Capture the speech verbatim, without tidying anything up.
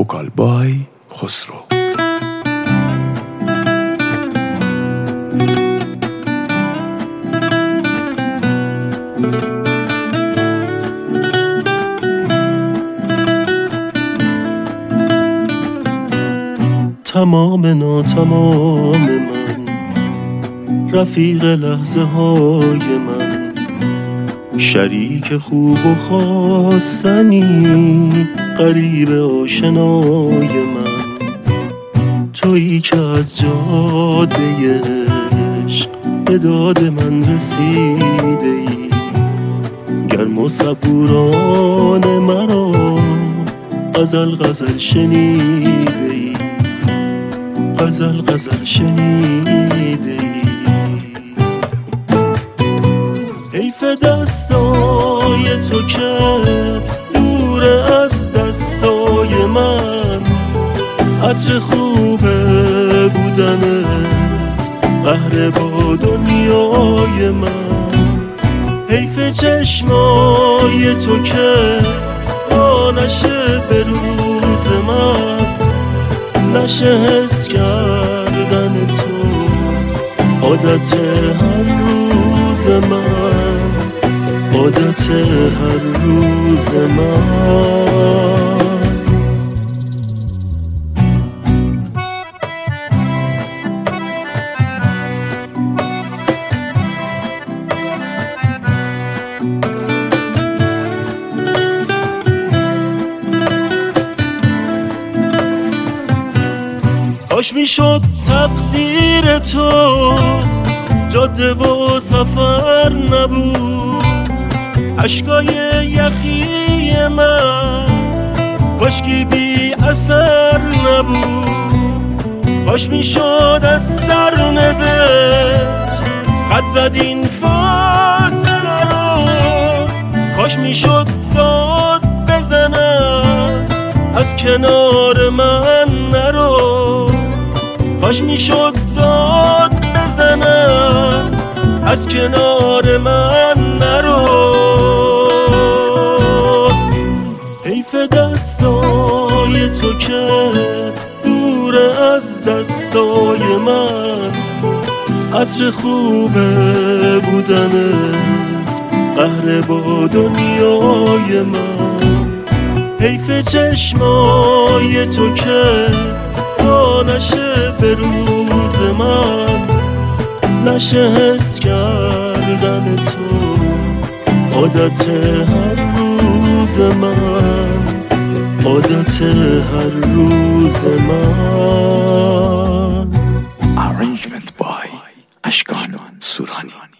وکال بای خسرو. تمام ناتمام من، رفیق لحظه های من، شریک خوب و خواستنی، قریب آشنای من، تویی که از جاده عشق به داد من رسیده ای، گرم و صبوران مرا غزل غزل شنیده ای، غزل غزل شنیده ای. حیف دستای تو که دور از دستای من، عطر خوبه بودنت قهر با دنیای من. حیف چشمای تو که با نشه به روز من، نشه حس کردن تو عادت هر روز من، عادت هر روز من. کاش میشد تقدیر تو جاده و سفر نبود، اشکای یخی من کاشکی بی اثر نبود. کاش میشد از سر نوشت خط زد این فاصله رو، کاش میشد داد بزنم از کنار من نرو، کاش میشد داد بزنم از کنار من نرو. حیف دستای تو که دور از دستای من، عطر خوبه بودنت قهر با دنیای من. حیف چشمای تو که با نشه به روز من، نشه حس کردن تو عادت هر روز من، عادت هر روز من. Arrangement by اشکان سورانی.